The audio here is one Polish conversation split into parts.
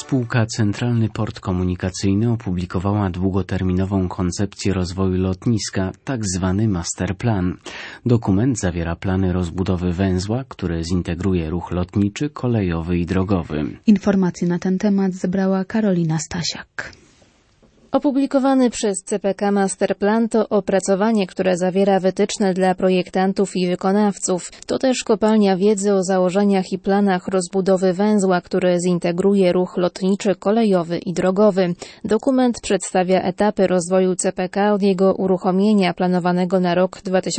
Spółka Centralny Port Komunikacyjny opublikowała długoterminową koncepcję rozwoju lotniska, tzw. masterplan. Dokument zawiera plany rozbudowy węzła, który zintegruje ruch lotniczy, kolejowy i drogowy. Informacje na ten temat zebrała Karolina Stasiak. Opublikowany przez CPK Masterplan to opracowanie, które zawiera wytyczne dla projektantów i wykonawców. To też kopalnia wiedzy o założeniach i planach rozbudowy węzła, który zintegruje ruch lotniczy, kolejowy i drogowy. Dokument przedstawia etapy rozwoju CPK od jego uruchomienia planowanego na rok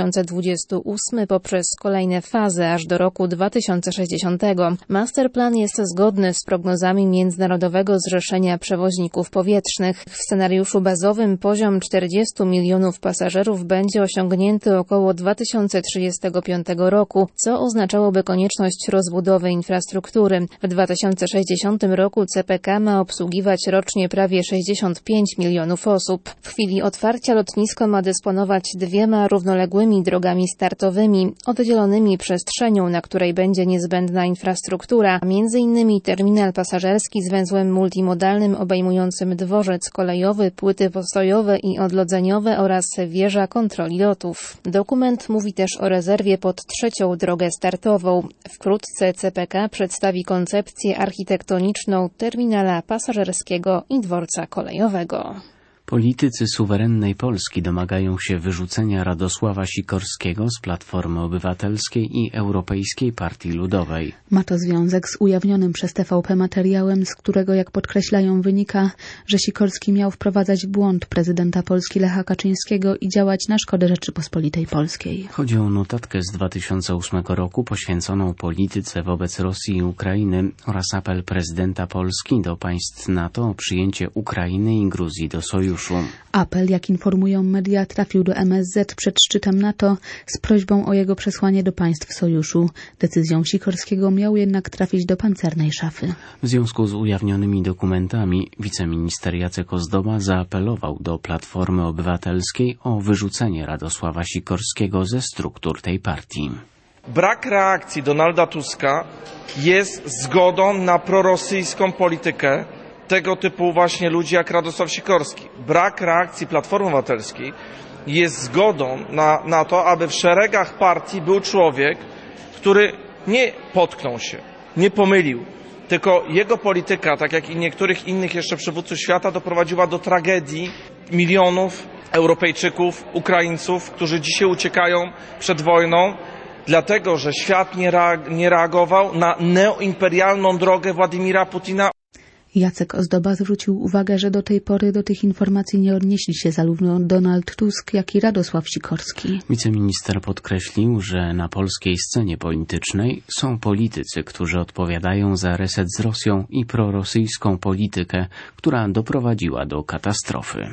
2028 poprzez kolejne fazy aż do roku 2060. Masterplan jest zgodny z prognozami Międzynarodowego Zrzeszenia Przewoźników Powietrznych. W scenariuszu bazowym poziom 40 milionów pasażerów będzie osiągnięty około 2035 roku, co oznaczałoby konieczność rozbudowy infrastruktury. W 2060 roku CPK ma obsługiwać rocznie prawie 65 milionów osób. W chwili otwarcia lotnisko ma dysponować 2 równoległymi drogami startowymi, oddzielonymi przestrzenią, na której będzie niezbędna infrastruktura, m.in. terminal pasażerski z węzłem multimodalnym obejmującym dworzec kolejowy, płyty postojowe i odlodzeniowe oraz wieża kontroli lotów. Dokument mówi też o rezerwie pod 3. drogę startową. Wkrótce CPK przedstawi koncepcję architektoniczną terminala pasażerskiego i dworca kolejowego. Politycy suwerennej Polski domagają się wyrzucenia Radosława Sikorskiego z Platformy Obywatelskiej i Europejskiej Partii Ludowej. Ma to związek z ujawnionym przez TVP materiałem, z którego, jak podkreślają, wynika, że Sikorski miał wprowadzać w błąd prezydenta Polski Lecha Kaczyńskiego i działać na szkodę Rzeczypospolitej Polskiej. Chodzi o notatkę z 2008 roku poświęconą polityce wobec Rosji i Ukrainy oraz apel prezydenta Polski do państw NATO o przyjęcie Ukrainy i Gruzji do sojuszu. Apel, jak informują media, trafił do MSZ przed szczytem NATO z prośbą o jego przesłanie do państw sojuszu. Decyzją Sikorskiego miał jednak trafić do pancernej szafy. W związku z ujawnionymi dokumentami wiceminister Jacek Ozdoba zaapelował do Platformy Obywatelskiej o wyrzucenie Radosława Sikorskiego ze struktur tej partii. Brak reakcji Donalda Tuska jest zgodą na prorosyjską politykę tego typu właśnie ludzi jak Radosław Sikorski. Brak reakcji Platformy Obywatelskiej jest zgodą na to, aby w szeregach partii był człowiek, który nie potknął się, nie pomylił, tylko jego polityka, tak jak i niektórych innych jeszcze przywódców świata, doprowadziła do tragedii milionów Europejczyków, Ukraińców, którzy dzisiaj uciekają przed wojną, dlatego że świat nie reagował na neoimperialną drogę Władimira Putina. Jacek Ozdoba zwrócił uwagę, że do tej pory do tych informacji nie odnieśli się zarówno Donald Tusk, jak i Radosław Sikorski. Wiceminister podkreślił, że na polskiej scenie politycznej są politycy, którzy odpowiadają za reset z Rosją i prorosyjską politykę, która doprowadziła do katastrofy.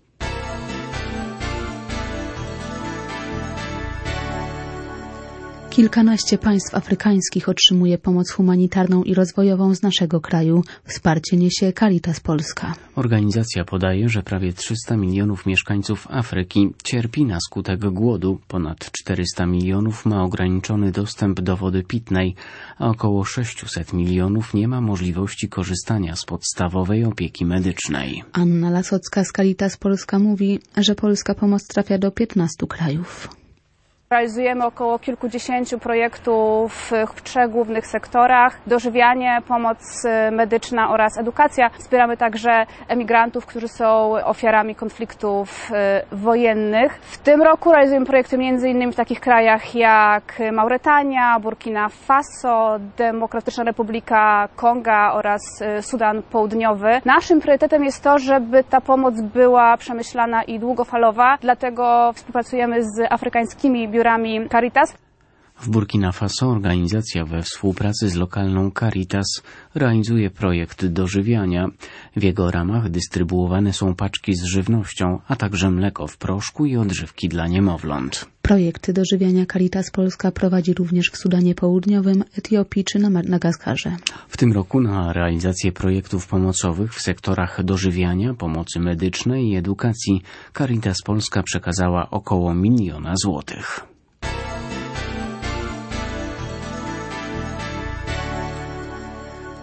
Kilkanaście państw afrykańskich otrzymuje pomoc humanitarną i rozwojową z naszego kraju. Wsparcie niesie Caritas Polska. Organizacja podaje, że prawie 300 milionów mieszkańców Afryki cierpi na skutek głodu. Ponad 400 milionów ma ograniczony dostęp do wody pitnej, a około 600 milionów nie ma możliwości korzystania z podstawowej opieki medycznej. Anna Lasocka z Caritas Polska mówi, że polska pomoc trafia do 15 krajów. Realizujemy około kilkudziesięciu projektów w 3 głównych sektorach: dożywianie, pomoc medyczna oraz edukacja. Wspieramy także emigrantów, którzy są ofiarami konfliktów wojennych. W tym roku realizujemy projekty m.in. w takich krajach jak Mauretania, Burkina Faso, Demokratyczna Republika Konga oraz Sudan Południowy. Naszym priorytetem jest to, żeby ta pomoc była przemyślana i długofalowa, dlatego współpracujemy z afrykańskimi biurami Caritas. W Burkina Faso organizacja we współpracy z lokalną Caritas realizuje projekt dożywiania. W jego ramach dystrybuowane są paczki z żywnością, a także mleko w proszku i odżywki dla niemowląt. Projekty dożywiania Caritas Polska prowadzi również w Sudanie Południowym, Etiopii czy na Madagaskarze. W tym roku na realizację projektów pomocowych w sektorach dożywiania, pomocy medycznej i edukacji Caritas Polska przekazała około 1 miliona złotych.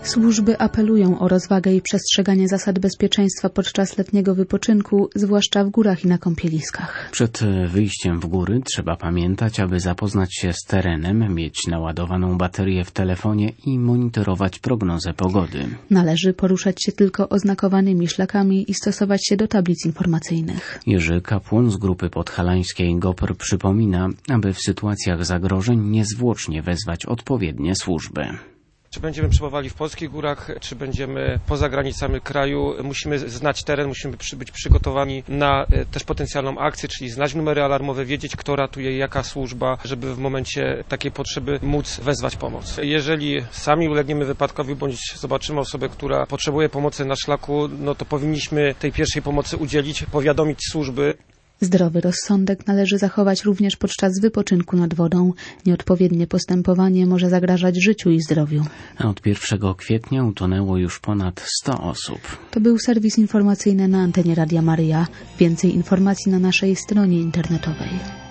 Służby apelują o rozwagę i przestrzeganie zasad bezpieczeństwa podczas letniego wypoczynku, zwłaszcza w górach i na kąpieliskach. Przed wyjściem w góry trzeba pamiętać, aby zapoznać się z terenem, mieć naładowaną baterię w telefonie i monitorować prognozę pogody. Należy poruszać się tylko oznakowanymi szlakami i stosować się do tablic informacyjnych. Jerzy Kapłon z grupy podhalańskiej GOPR przypomina, aby w sytuacjach zagrożeń niezwłocznie wezwać odpowiednie służby. Czy będziemy przebywali w polskich górach, czy będziemy poza granicami kraju, musimy znać teren, musimy być przygotowani na też potencjalną akcję, czyli znać numery alarmowe, wiedzieć, kto ratuje, jaka służba, żeby w momencie takiej potrzeby móc wezwać pomoc. Jeżeli sami ulegniemy wypadkowi, bądź zobaczymy osobę, która potrzebuje pomocy na szlaku, no to powinniśmy tej pierwszej pomocy udzielić, powiadomić służby. Zdrowy rozsądek należy zachować również podczas wypoczynku nad wodą. Nieodpowiednie postępowanie może zagrażać życiu i zdrowiu. A od 1 kwietnia utonęło już ponad 100 osób. To był serwis informacyjny na antenie Radia Maryja. Więcej informacji na naszej stronie internetowej.